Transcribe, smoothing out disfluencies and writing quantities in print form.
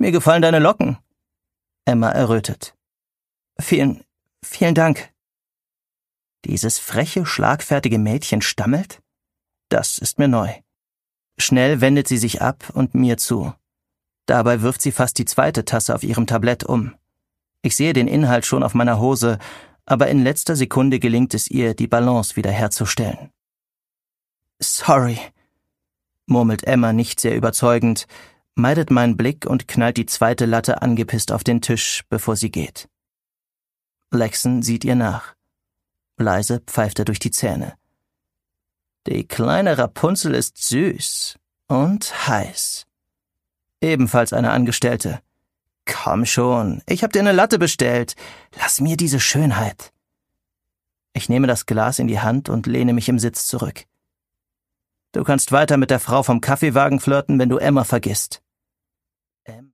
Mir gefallen deine Locken. Emma errötet. Vielen Dank. Dieses freche, schlagfertige Mädchen stammelt? Das ist mir neu. Schnell wendet sie sich ab und mir zu. Dabei wirft sie fast die zweite Tasse auf ihrem Tablett um. Ich sehe den Inhalt schon auf meiner Hose, aber in letzter Sekunde gelingt es ihr, die Balance wiederherzustellen. Sorry, murmelt Emma nicht sehr überzeugend, meidet meinen Blick und knallt die zweite Latte angepisst auf den Tisch, bevor sie geht. Lexen sieht ihr nach. Leise pfeift er durch die Zähne. Die kleine Rapunzel ist süß und heiß. Ebenfalls eine Angestellte. Komm schon, ich hab dir eine Latte bestellt. Lass mir diese Schönheit. Ich nehme das Glas in die Hand und lehne mich im Sitz zurück. Du kannst weiter mit der Frau vom Kaffeewagen flirten, wenn du Emma vergisst.